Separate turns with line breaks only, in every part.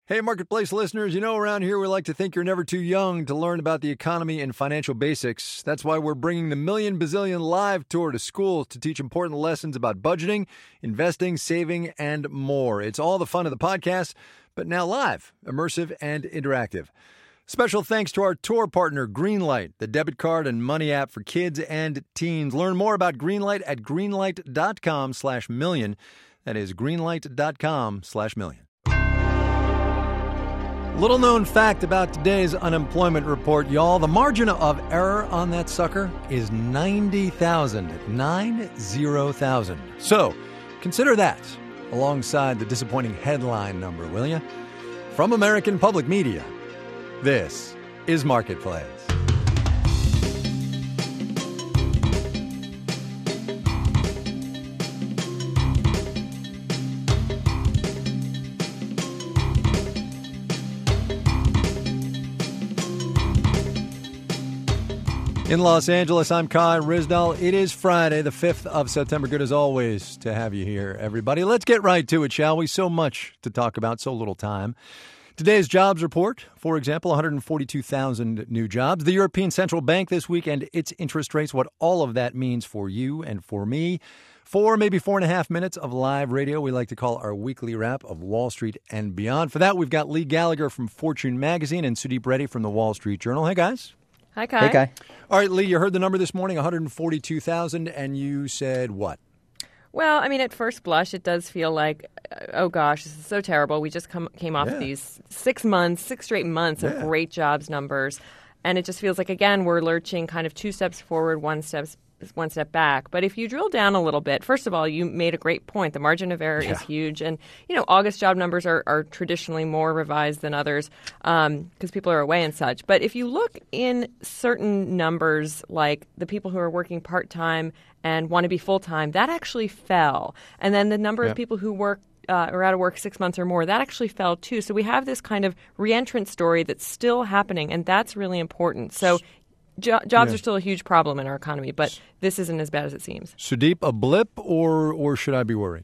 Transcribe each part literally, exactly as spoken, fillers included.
Hey, Marketplace listeners, you know around here we like to think you're never too young to learn about the economy and financial basics. That's why we're bringing the Million Bazillion Live Tour to schools to teach important lessons about budgeting, investing, saving, and more. It's all the fun of the podcast, but now live, immersive, and interactive. Special thanks to our tour partner, Greenlight, the debit card and money app for kids and teens. Learn more about Greenlight at greenlight.com slash million. That is greenlight.com slash million. Little known fact about today's unemployment report, y'all. The margin of error on that sucker is ninety thousand. ninety thousand. So, consider that alongside the disappointing headline number, will you? From American Public Media, this is Marketplace. In Los Angeles, I'm Kai Ryssdal. It is Friday, the fifth of September. Good as always to have you here, everybody. Let's get right to it, shall we? So much to talk about, so little time. Today's jobs report, for example, one hundred forty-two thousand new jobs. The European Central Bank this week and its interest rates, what all of that means for you and for me. Four, maybe four and a half minutes of live radio we like to call our weekly wrap of Wall Street and beyond. For that, we've got Lee Gallagher from Fortune Magazine and Sudeep Reddy from the Wall Street Journal. Hey, guys.
Hi, Kai.
Hey, Kai.
All right, Lee, you heard the number this morning, one hundred forty-two thousand, and you said what?
Well, I mean, at first blush, it does feel like, oh, gosh, this is so terrible. We just come, came off
Yeah.
of these six months, six straight months
Yeah.
of great jobs numbers. And it just feels like, again, we're lurching kind of two steps forward, one steps one step back. But if you drill down a little bit, first of all, you made a great point. The margin of error
Yeah.
is huge. And, you know, August job numbers are, are traditionally more revised than others because um, people are away and such. But if you look in certain numbers, like the people who are working part-time and want to be full-time, that actually fell. And then the number
Yep.
of people who work Uh, or out of work six months or more, that actually fell too. So we have this kind of reentrant story that's still happening, and that's really important. So jo- jobs
Yeah.
are still a huge problem in our economy, but this isn't as bad as it seems.
Sudeep, a blip, or or should I be worried?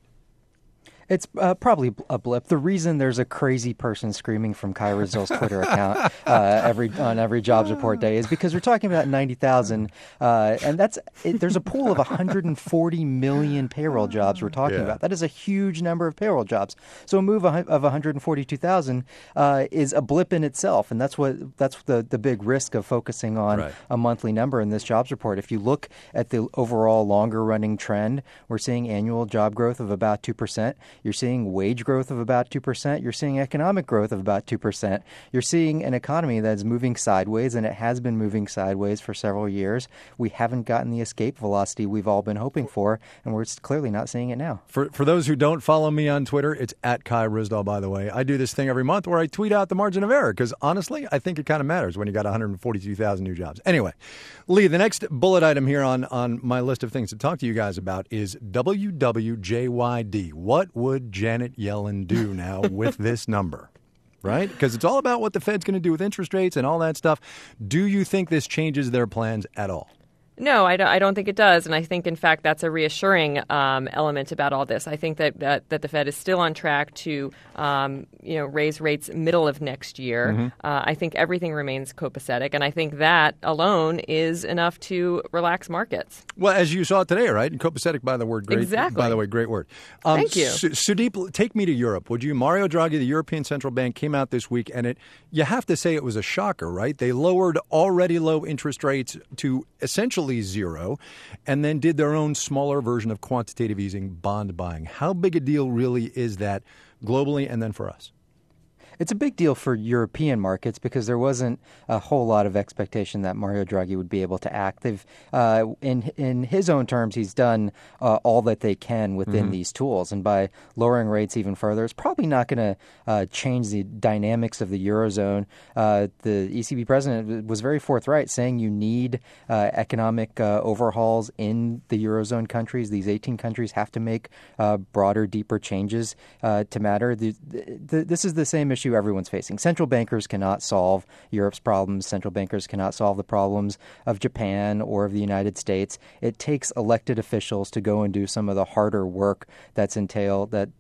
It's uh, probably a blip. The reason there's a crazy person screaming from Kai Ryssdal's Twitter account uh, every on every jobs report day is because we're talking about ninety thousand, uh, and that's it, there's a pool of one hundred forty million payroll jobs we're talking
Yeah.
about. That is a huge number of payroll jobs. So a move of one hundred forty-two thousand uh, is a blip in itself, and that's what that's the the big risk of focusing on
Right.
a monthly number in this jobs report. If you look at the overall longer running trend, we're seeing annual job growth of about two percent. You're seeing wage growth of about two percent. You're seeing economic growth of about two percent. You're seeing an economy that's moving sideways, and it has been moving sideways for several years. We haven't gotten the escape velocity we've all been hoping for, and we're clearly not seeing it now.
For for those who don't follow me on Twitter, it's at Kai Ryssdal, by the way. I do this thing every month where I tweet out the margin of error because, honestly, I think it kind of matters when you got one hundred forty-two thousand new jobs. Anyway, Lee, the next bullet item here on, on my list of things to talk to you guys about is W W J Y D. What would Janet Yellen do now with this number? Right? Because it's all about what the Fed's going to do with interest rates and all that stuff. Do you think this changes their plans at all?
No, I don't, I don't think it does. And I think, in fact, that's a reassuring um, element about all this. I think that, that, that the Fed is still on track to um, you know, raise rates middle of next year. Mm-hmm. Uh, I think everything remains copacetic. And I think that alone is enough to relax markets.
Well, as you saw today, right? And copacetic, by the word, great.
Exactly.
By the way, great word. Um,
Thank you.
Su- Sudeep, take me to Europe, would you? Mario Draghi, the European Central Bank, came out this week, and it you have to say it was a shocker, right? They lowered already low interest rates to essentially zero, and then did their own smaller version of quantitative easing, bond buying. How big a deal really is that globally and then for us?
It's a big deal for European markets because there wasn't a whole lot of expectation that Mario Draghi would be able to act. They've, uh, in in his own terms, he's done uh, all that they can within mm-hmm. these tools, and by lowering rates even further, it's probably not going to uh, change the dynamics of the Eurozone. Uh, the E C B president was very forthright, saying you need uh, economic uh, overhauls in the Eurozone countries. These eighteen countries have to make uh, broader, deeper changes uh, to matter. The, the, this is the same issue everyone's facing. Central bankers cannot solve Europe's problems. Central bankers cannot solve the problems of Japan or of the United States. It takes elected officials to go and do some of the harder work that's entailed that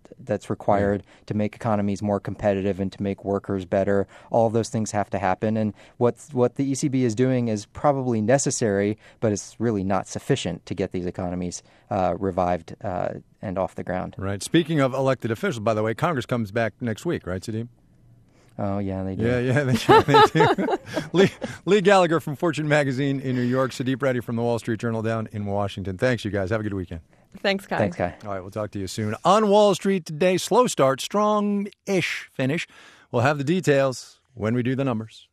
that's required to make economies more competitive and to make workers better. All of those things have to happen. And what what the E C B is doing is probably necessary, but it's really not sufficient to get these economies uh, revived uh, and off the ground.
Right. Speaking of elected officials, by the way, Congress comes back next week, right, Sadim?
Oh, yeah, they do.
Yeah, yeah, they, they do. Lee, Lee Gallagher from Fortune Magazine in New York, Sudeep Reddy from the Wall Street Journal down in Washington. Thanks, you guys. Have a good weekend.
Thanks, Kai.
Thanks, Kai.
All right, we'll talk to you soon. On Wall Street today, slow start, strong-ish finish. We'll have the details when we do the numbers.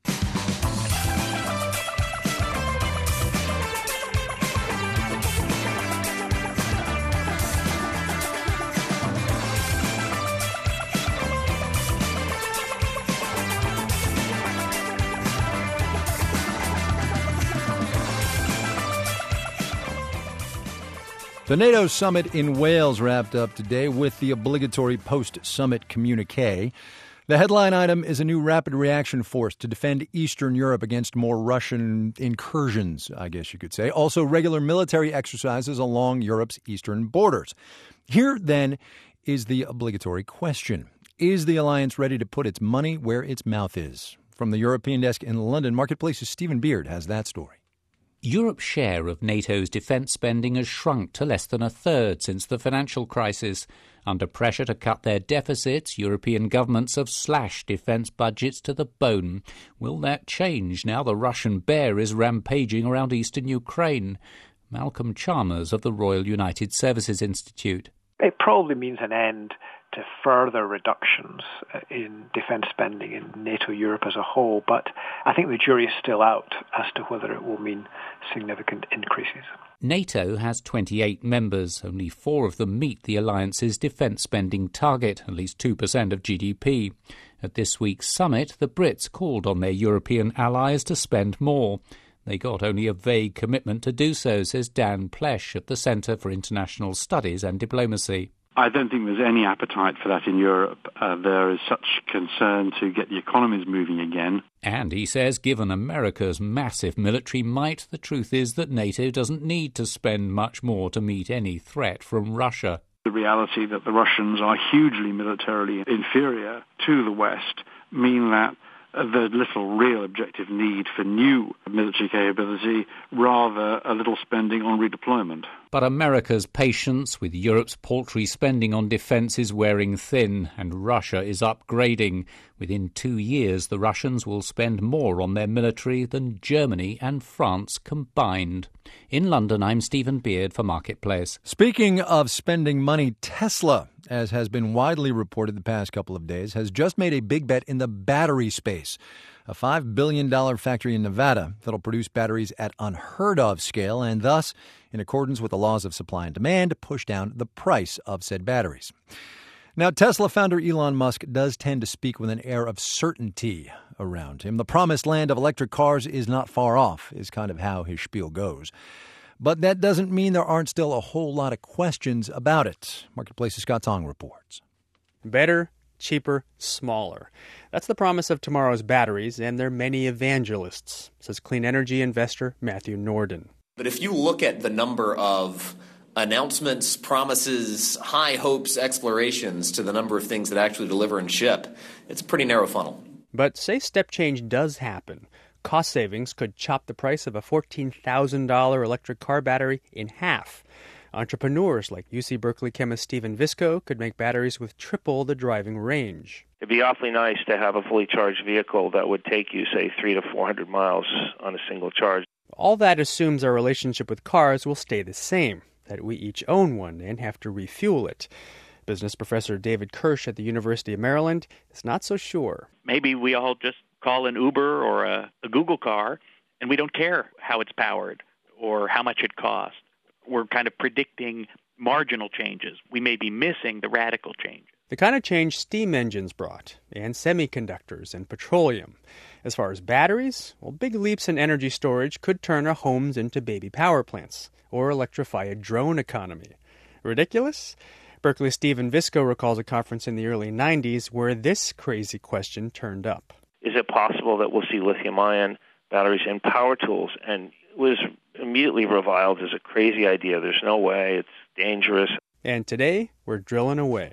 The NATO summit in Wales wrapped up today with the obligatory post-summit communique. The headline item is a new rapid reaction force to defend Eastern Europe against more Russian incursions, I guess you could say. Also, regular military exercises along Europe's eastern borders. Here, then, is the obligatory question. Is the alliance ready to put its money where its mouth is? From the European desk in London, Marketplace's Stephen Beard has that story.
Europe's share of NATO's defence spending has shrunk to less than a third since the financial crisis. Under pressure to cut their deficits, European governments have slashed defence budgets to the bone. Will that change now the Russian bear is rampaging around eastern Ukraine? Malcolm Chalmers of the Royal United Services Institute.
It probably means an end to further reductions in defence spending in NATO Europe as a whole, but I think the jury is still out as to whether it will mean significant increases.
NATO has twenty-eight members. Only four of them meet the alliance's defence spending target, at least two percent of G D P. At this week's summit, the Brits called on their European allies to spend more. They got only a vague commitment to do so, says Dan Plesch at the Centre for International Studies and Diplomacy.
I don't think there's any appetite for that in Europe. Uh, there is such concern to get the economies moving again.
And he says, given America's massive military might, the truth is that NATO doesn't need to spend much more to meet any threat from Russia.
The reality that the Russians are hugely militarily inferior to the West mean that there's little real objective need for new military capability, rather a little spending on redeployment.
But America's patience with Europe's paltry spending on defence is wearing thin, and Russia is upgrading. Within two years, the Russians will spend more on their military than Germany and France combined. In London, I'm Stephen Beard for Marketplace.
Speaking of spending money, Tesla, as has been widely reported the past couple of days, has just made a big bet in the battery space. A five billion dollars factory in Nevada that'll produce batteries at unheard-of scale and thus, in accordance with the laws of supply and demand, push down the price of said batteries. Now, Tesla founder Elon Musk does tend to speak with an air of certainty around him. The promised land of electric cars is not far off, is kind of how his spiel goes. But that doesn't mean there aren't still a whole lot of questions about it. Marketplace's Scott Tong reports.
Better, cheaper, smaller. That's the promise of tomorrow's batteries, and they're many evangelists, says clean energy investor Matthew Norden.
But if you look at the number of announcements, promises, high hopes, explorations to the number of things that actually deliver and ship, it's a pretty narrow funnel.
But say step change does happen. Cost savings could chop the price of a fourteen thousand dollars electric car battery in half. Entrepreneurs like U C Berkeley chemist Stephen Visco could make batteries with triple the driving range.
It'd be awfully nice to have a fully charged vehicle that would take you, say, three to four hundred miles on a single charge.
All that assumes our relationship with cars will stay the same, that we each own one and have to refuel it. Business professor David Kirsch at the University of Maryland is not so sure.
Maybe we all just call an Uber or a, a Google car, and we don't care how it's powered or how much it costs. We're kind of predicting marginal changes. We may be missing the radical change.
The kind of change steam engines brought, and semiconductors and petroleum. As far as batteries, well, big leaps in energy storage could turn our homes into baby power plants or electrify a drone economy. Ridiculous? Berkeley's Stephen Visco recalls a conference in the early nineties where this crazy question turned up.
Is it possible that we'll see lithium-ion batteries in power tools? And it was immediately reviled as a crazy idea. There's no way. It's dangerous.
And today, we're drilling away.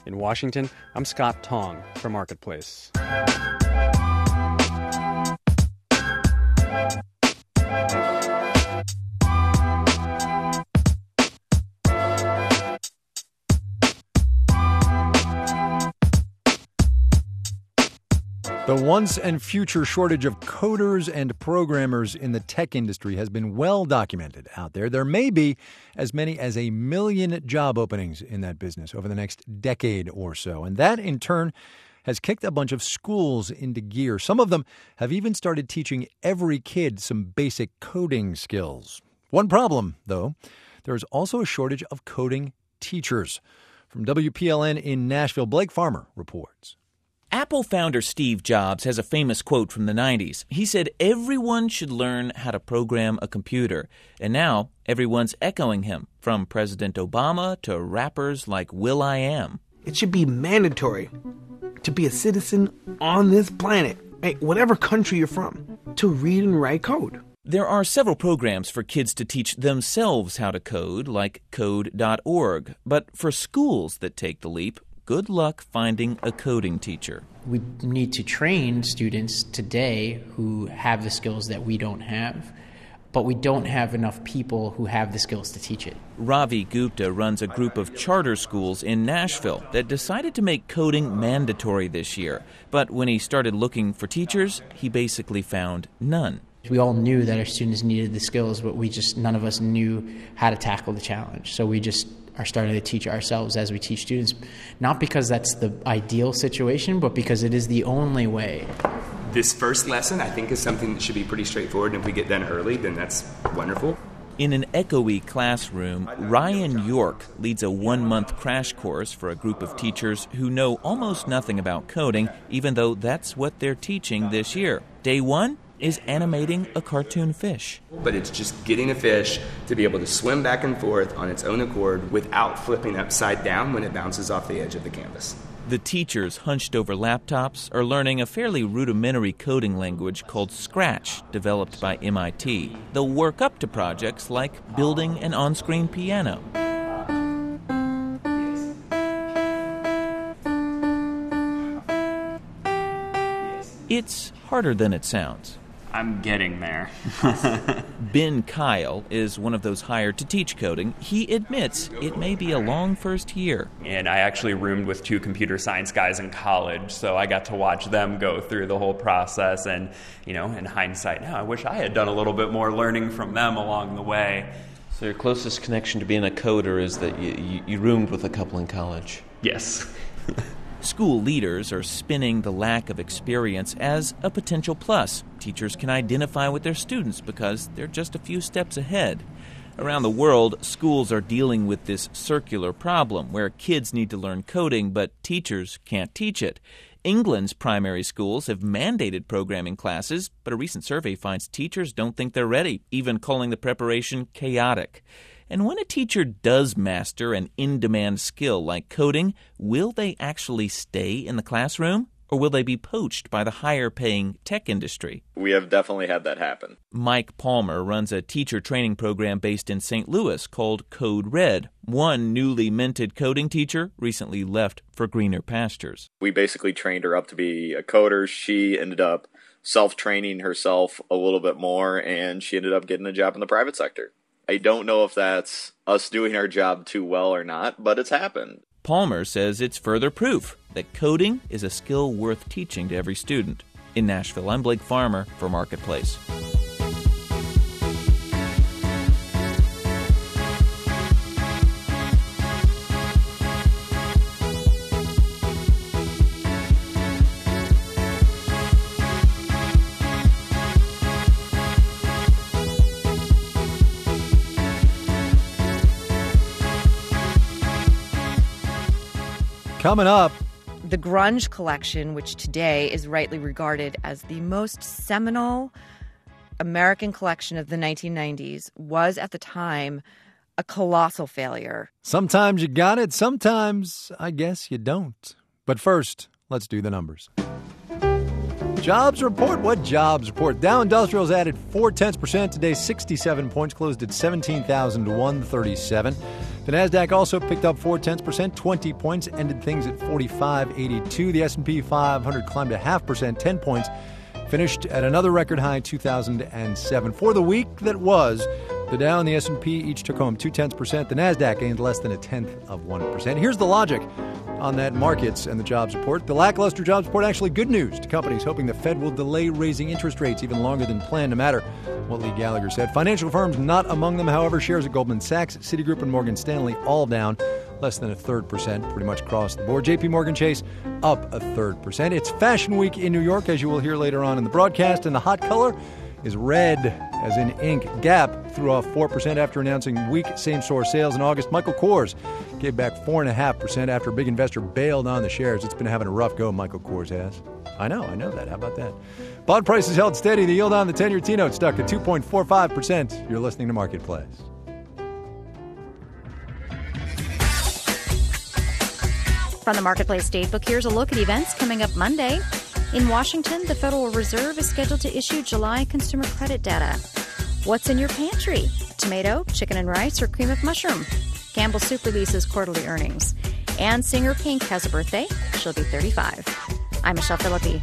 In Washington, I'm Scott Tong for Marketplace.
The once and future shortage of coders and programmers in the tech industry has been well documented out there. There may be as many as a million job openings in that business over the next decade or so. And that, in turn, has kicked a bunch of schools into gear. Some of them have even started teaching every kid some basic coding skills. One problem, though, there is also a shortage of coding teachers. From W P L N in Nashville, Blake Farmer reports.
Apple founder Steve Jobs has a famous quote from the nineties. He said, "Everyone should learn how to program a computer." And now everyone's echoing him, from President Obama to rappers like will.i.am.
It should be mandatory to be a citizen on this planet, right, whatever country you're from, to read and write code.
There are several programs for kids to teach themselves how to code, like code dot org. But for schools that take the leap, good luck finding a coding teacher.
We need to train students today who have the skills that we don't have, but we don't have enough people who have the skills to teach it.
Ravi Gupta runs a group of charter schools in Nashville that decided to make coding mandatory this year. But when he started looking for teachers, he basically found none.
We all knew that our students needed the skills, but we just, none of us knew how to tackle the challenge. So we just are starting to teach ourselves as we teach students, not because that's the ideal situation, but because it is the only way.
This first lesson, I think, is something that should be pretty straightforward, and if we get done early, then that's wonderful.
In an echoey classroom, Ryan York leads a one-month crash course for a group of teachers who know almost nothing about coding, even though that's what they're teaching this year. Day one is animating a cartoon fish.
But it's just getting a fish to be able to swim back and forth on its own accord without flipping upside down when it bounces off the edge of the canvas.
The teachers, hunched over laptops, are learning a fairly rudimentary coding language called Scratch, developed by M I T. They'll work up to projects like building an on-screen piano. It's harder than it sounds.
I'm getting there.
Ben Kyle is one of those hired to teach coding. He admits it may be a long first year.
And I actually roomed with two computer science guys in college, so I got to watch them go through the whole process. And, you know, in hindsight now, I wish I had done a little bit more learning from them along the way.
So your closest connection to being a coder is that you, you, you roomed with a couple in college?
Yes.
School leaders are spinning the lack of experience as a potential plus. Teachers can identify with their students because they're just a few steps ahead. Around the world, schools are dealing with this circular problem where kids need to learn coding, but teachers can't teach it. England's primary schools have mandated programming classes, but a recent survey finds teachers don't think they're ready, even calling the preparation chaotic. And when a teacher does master an in-demand skill like coding, will they actually stay in the classroom, or will they be poached by the higher-paying tech industry?
We have definitely had that happen.
Mike Palmer runs a teacher training program based in Saint Louis called Code Red. One newly minted coding teacher recently left for greener pastures.
We basically trained her up to be a coder. She ended up self-training herself a little bit more, and she ended up getting a job in the private sector. I don't know if that's us doing our job too well or not, but it's happened.
Palmer says it's further proof that coding is a skill worth teaching to every student. In Nashville, I'm Blake Farmer for Marketplace.
Coming up,
the Grunge Collection, which today is rightly regarded as the most seminal American collection of the nineteen nineties, was at the time a colossal failure.
Sometimes you got it, sometimes I guess you don't. But first, let's do the numbers. Jobs report. What jobs report? Dow Industrials added four tenths percent today, sixty-seven points, closed at seventeen thousand one hundred thirty-seven. The NASDAQ also picked up four tenths percent, twenty points, ended things at forty-five eighty-two. The S and P five hundred climbed a half percent, ten points, finished at another record high, two thousand seven. For the week that was, the Dow and the S and P each took home two tenths percent. The NASDAQ gained less than a tenth of one percent. Here's the logic on that markets and the jobs report. The lackluster jobs report actually good news to companies hoping the Fed will delay raising interest rates even longer than planned, no matter what Lee Gallagher said. Financial firms not among them, however. Shares at Goldman Sachs, Citigroup, and Morgan Stanley all down less than a third percent, pretty much across the board. J P Morgan Chase up a third percent. It's Fashion Week in New York, as you will hear later on in the broadcast, and the hot color is red, as in ink. Gap threw off four percent after announcing weak same-store sales in August. Michael Kors gave back four point five percent after a big investor bailed on the shares. It's been having a rough go, Michael Kors has. I know, I know that. How about that? Bond prices held steady. The yield on the ten-year T-note stuck at two point four five percent. You're listening to Marketplace.
From the Marketplace Datebook, here's a look at events coming up Monday. In Washington, the Federal Reserve is scheduled to issue July consumer credit data. What's in your pantry? Tomato, chicken and rice, or cream of mushroom? Campbell Soup releases quarterly earnings. And singer Pink has a birthday. She'll be thirty-five. I'm Michelle Philippi.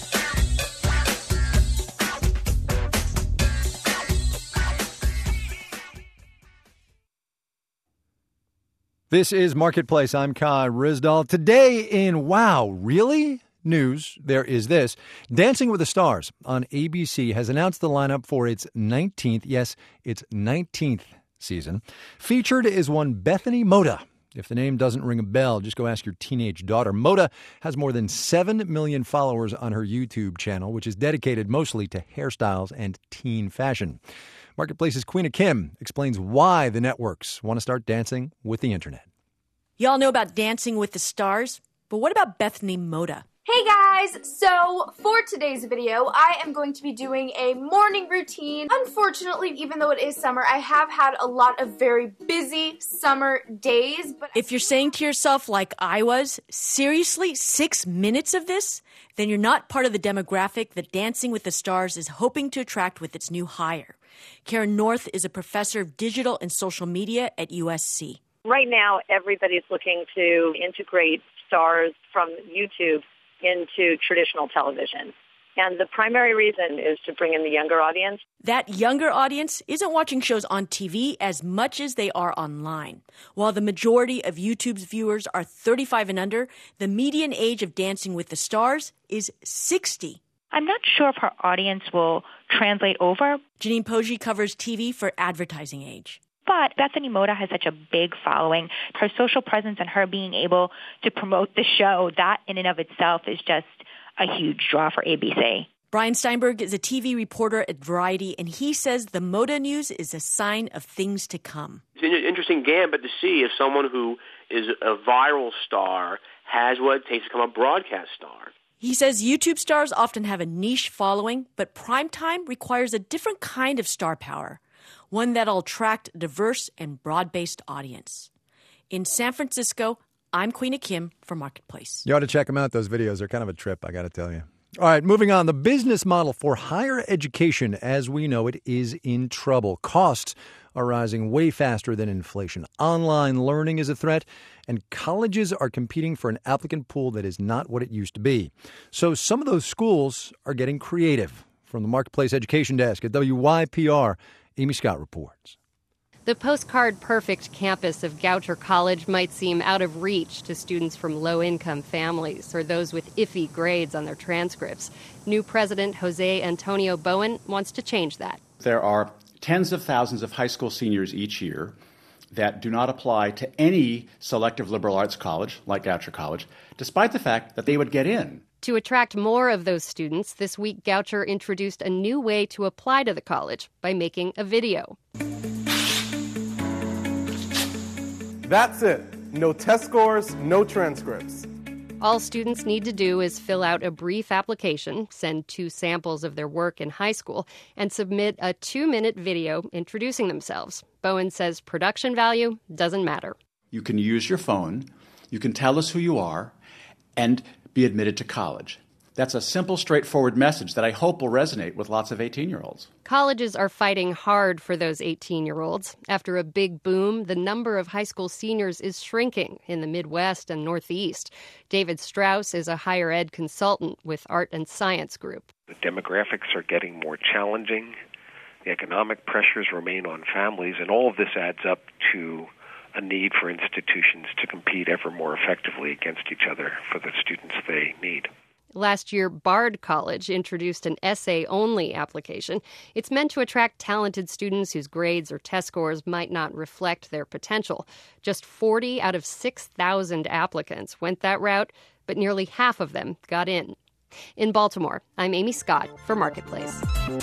This is Marketplace. I'm Kai Ryssdal. Today in Wow, Really? News, there is this. Dancing with the Stars on A B C has announced the lineup for its nineteenth, yes, its nineteenth season. Featured is one Bethany Mota. If the name doesn't ring a bell, just go ask your teenage daughter. Mota has more than seven million followers on her YouTube channel, which is dedicated mostly to hairstyles and teen fashion. Marketplace's Queena Kim explains why the networks want to start dancing with the internet.
Y'all know about Dancing with the Stars, but what about Bethany Mota?
Hey guys! So, for today's video, I am going to be doing a morning routine. Unfortunately, even though it is summer, I have had a lot of very busy summer days. But
if you're saying to yourself, like I was, seriously, six minutes of this? Then you're not part of the demographic that Dancing with the Stars is hoping to attract with its new hire. Karen North is a professor of digital and social media at U S C.
Right now, everybody's looking to integrate stars from YouTube into traditional television. And the primary reason is to bring in the younger audience.
That younger audience isn't watching shows on T V as much as they are online. While the majority of YouTube's viewers are thirty-five and under, the median age of Dancing with the Stars is sixty.
I'm not sure if our audience will translate over.
Janine Poggi covers T V for Advertising Age.
But Bethany Mota has such a big following. Her social presence and her being able to promote the show, that in and of itself is just a huge draw for A B C.
Brian Steinberg is a T V reporter at Variety, and he says the Mota news is a sign of things to come.
It's an interesting gambit to see if someone who is a viral star has what it takes to become a broadcast star.
He says YouTube stars often have a niche following, but primetime requires a different kind of star power. One that'll attract a diverse and broad-based audience. In San Francisco, I'm Queena Kim for Marketplace.
You ought to check them out. Those videos are kind of a trip, I got to tell you. All right, moving on. The business model for higher education, as we know it, is in trouble. Costs are rising way faster than inflation. Online learning is a threat, and colleges are competing for an applicant pool that is not what it used to be. So some of those schools are getting creative. From the Marketplace Education Desk at W Y P R, Amy Scott reports.
The postcard-perfect campus of Goucher College might seem out of reach to students from low-income families or those with iffy grades on their transcripts. New president Jose Antonio Bowen wants to change that.
There are tens of thousands of high school seniors each year that do not apply to any selective liberal arts college, like Goucher College, despite the fact that they would get in.
To attract more of those students, this week Goucher introduced a new way to apply to the college by making a video.
That's it. No test scores, no transcripts.
All students need to do is fill out a brief application, send two samples of their work in high school, and submit a two-minute video introducing themselves. Bowen says production value doesn't matter.
You can use your phone, you can tell us who you are, and be admitted to college. That's a simple, straightforward message that I hope will resonate with lots of eighteen-year-olds.
Colleges are fighting hard for those eighteen-year-olds. After a big boom, the number of high school seniors is shrinking in the Midwest and Northeast. David Strauss is a higher ed consultant with Art and Science Group.
The demographics are getting more challenging. The economic pressures remain on families, and all of this adds up to a need for institutions to compete ever more effectively against each other for the students they need.
Last year, Bard College introduced an essay-only application. It's meant to attract talented students whose grades or test scores might not reflect their potential. Just forty out of six thousand applicants went that route, but nearly half of them got in. In Baltimore, I'm Amy Scott for Marketplace.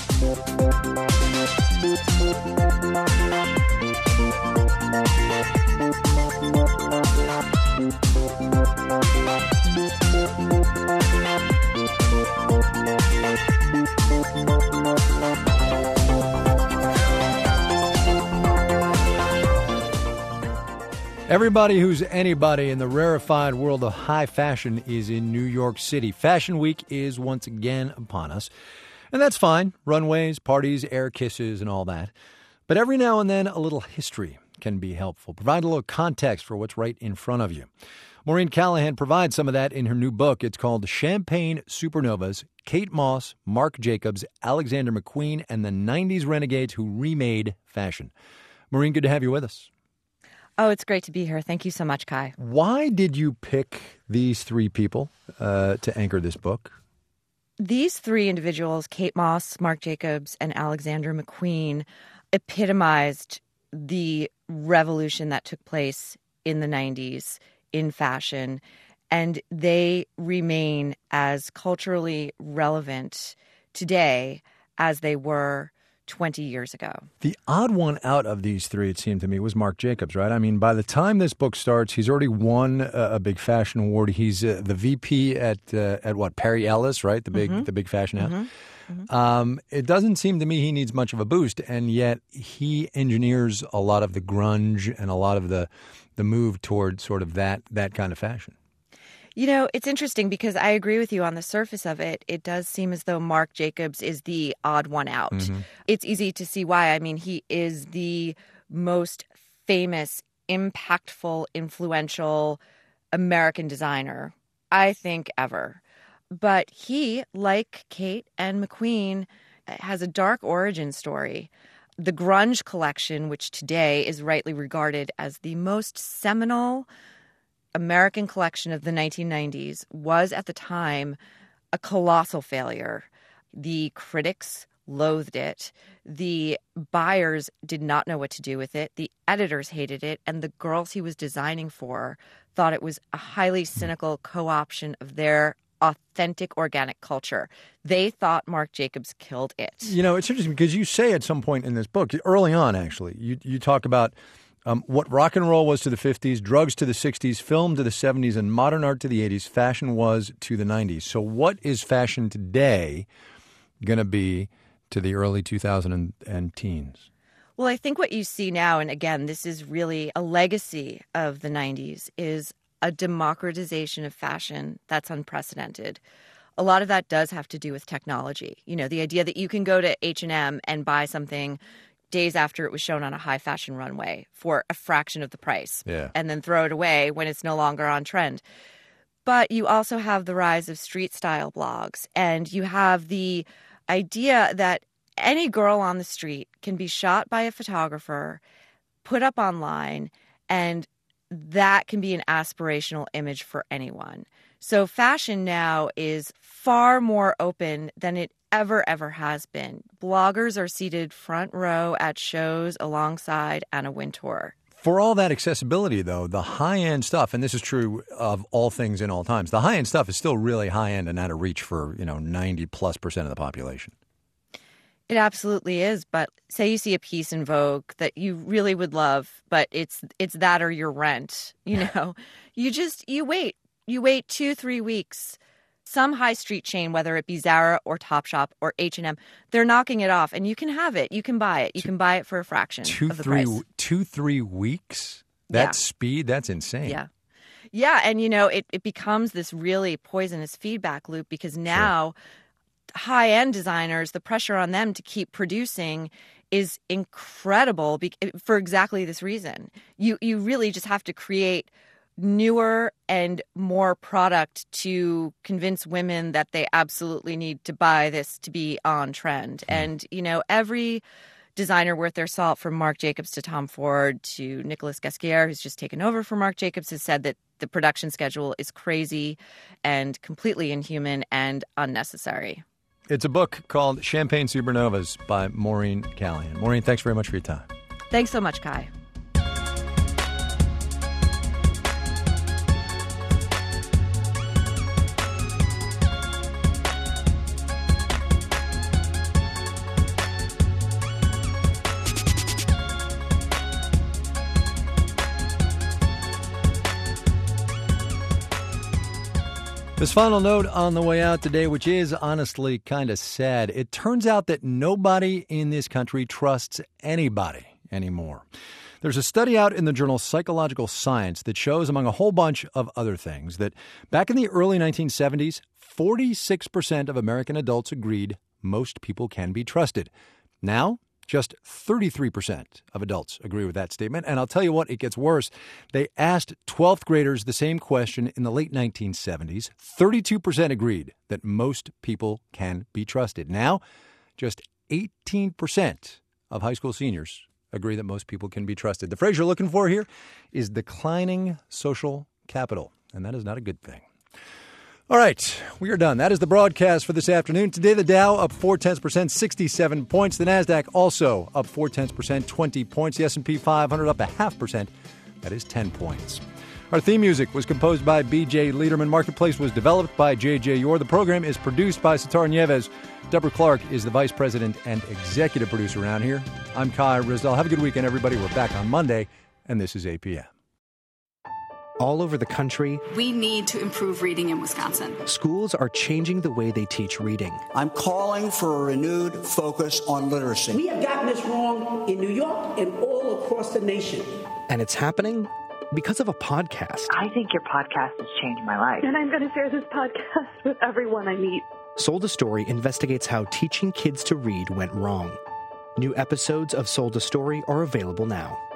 Everybody who's anybody in the rarefied world of high fashion is in New York City. Fashion Week is once again upon us. And that's fine. Runways, parties, air kisses, and all that. But every now and then, a little history can be helpful. Provide a little context for what's right in front of you. Maureen Callahan provides some of that in her new book. It's called Champagne Supernovas, Kate Moss, Marc Jacobs, Alexander McQueen, and the nineties Renegades Who Remade Fashion. Maureen, good to have you with us.
Oh, it's great to be here. Thank you so much, Kai.
Why did you pick these three people uh, to anchor this book?
These three individuals, Kate Moss, Marc Jacobs, and Alexander McQueen, epitomized the revolution that took place in the nineties in fashion, and they remain as culturally relevant today as they were twenty years ago.
The odd one out of these three, it seemed to me, was Marc Jacobs, right? I mean, by the time this book starts, he's already won a, a big fashion award. He's uh, the V P at uh, at what, Perry Ellis, right? The big mm-hmm. the big fashion house. Mm-hmm. Mm-hmm. Um, it doesn't seem to me he needs much of a boost, and yet he engineers a lot of the grunge and a lot of the the move toward sort of that that kind of fashion.
You know, it's interesting because I agree with you on the surface of it. It does seem as though Marc Jacobs is the odd one out. Mm-hmm. It's easy to see why. I mean, he is the most famous, impactful, influential American designer, I think, ever. But he, like Kate and McQueen, has a dark origin story. The Grunge collection, which today is rightly regarded as the most seminal American collection of the nineteen nineties, was at the time a colossal failure. The critics loathed it. The buyers did not know what to do with it. The editors hated it. And the girls he was designing for thought it was a highly cynical co-option of their authentic organic culture. They thought Marc Jacobs killed it.
You know, it's interesting because you say at some point in this book, early on actually, you, you talk about Um, what rock and roll was to the fifties, drugs to the sixties, film to the seventies, and modern art to the eighties, fashion was to the nineties. So what is fashion today going to be to the early two thousands and teens?
Well, I think what you see now, and again, this is really a legacy of the nineties, is a democratization of fashion that's unprecedented. A lot of that does have to do with technology. You know, the idea that you can go to H and M and buy something days after it was shown on a high fashion runway for a fraction of the price,
yeah.
and then throw it away when it's no longer on trend. But you also have the rise of street style blogs, and you have the idea that any girl on the street can be shot by a photographer, put up online, and that can be an aspirational image for anyone. So fashion now is far more open than it ever, ever has been. Bloggers are seated front row at shows alongside Anna Wintour.
For all that accessibility, though, the high-end stuff, and this is true of all things in all times, the high-end stuff is still really high-end and out of reach for, you know, ninety plus percent of the population.
It absolutely is. But say you see a piece in Vogue that you really would love, but it's it's that or your rent, you know. you just, you wait. You wait two, three weeks. Some high street chain, whether it be Zara or Topshop or H and M, they're knocking it off, and you can have it. You can buy it. You can buy it for a fraction
two,
of the
three,
price.
Two, three weeks? That
Yeah.
speed? That's insane.
Yeah. Yeah, and you know, it, it becomes this really poisonous feedback loop because now sure. high-end designers, the pressure on them to keep producing is incredible be- for exactly this reason. You you really just have to create newer and more product to convince women that they absolutely need to buy this to be on trend. Mm. And, you know, every designer worth their salt, from Marc Jacobs to Tom Ford to Nicolas Ghesquière, who's just taken over for Marc Jacobs, has said that the production schedule is crazy and completely inhuman and unnecessary.
It's a book called Champagne Supernovas by Maureen Callahan. Maureen, thanks very much for your time.
Thanks so much, Kai.
This final note on the way out today, which is honestly kind of sad. It turns out that nobody in this country trusts anybody anymore. There's a study out in the journal Psychological Science that shows, among a whole bunch of other things, that back in the early nineteen seventies, forty-six percent of American adults agreed most people can be trusted. Now, just thirty-three percent of adults agree with that statement. And I'll tell you what, it gets worse. They asked twelfth graders the same question in the late nineteen seventies. thirty-two percent agreed that most people can be trusted. Now, just eighteen percent of high school seniors agree that most people can be trusted. The phrase you're looking for here is declining social capital, and that is not a good thing. All right, we are done. That is the broadcast for this afternoon. Today, the Dow up four tenths percent, sixty-seven points. The Nasdaq also up four tenths percent, twenty points. The S and P five hundred up a half percent. That is ten points. Our theme music was composed by B J Liederman. Marketplace was developed by J J Yor. The program is produced by Sitar Nieves. Deborah Clark is the vice president and executive producer around here. I'm Kai Ryssdal. Have a good weekend, everybody. We're back on Monday, and this is A P M.
All over the country,
we need to improve reading in Wisconsin.
Schools are changing the way they teach reading.
I'm calling for a renewed focus on literacy.
We have gotten this wrong in New York and all across the nation.
And it's happening because of a podcast.
I think your podcast has changed my life.
And I'm going to share this podcast with everyone I meet.
Sold a Story investigates how teaching kids to read went wrong. New episodes of Sold a Story are available now.